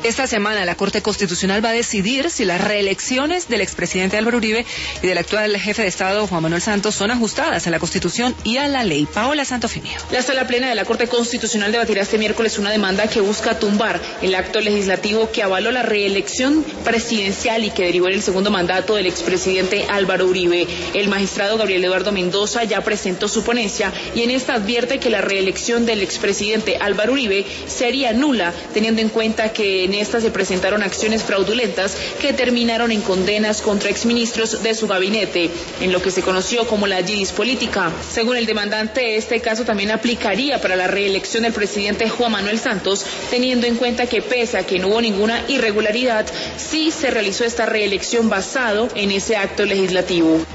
Esta semana la Corte Constitucional va a decidir si las reelecciones del expresidente Álvaro Uribe y del actual jefe de Estado Juan Manuel Santos son ajustadas a la Constitución y a la ley. Paola Santofimio. La Sala Plena de la Corte Constitucional debatirá este miércoles una demanda que busca tumbar el acto legislativo que avaló la reelección presidencial y que derivó en el segundo mandato del expresidente Álvaro Uribe. El magistrado Gabriel Eduardo Mendoza ya presentó su ponencia y en esta advierte que la reelección del expresidente Álvaro Uribe sería nula, teniendo en cuenta que en esta se presentaron acciones fraudulentas que terminaron en condenas contra exministros de su gabinete, en lo que se conoció como la yidis política. Según el demandante, este caso también aplicaría para la reelección del presidente Juan Manuel Santos, teniendo en cuenta que pese a que no hubo ninguna irregularidad, sí se realizó esta reelección basado en ese acto legislativo.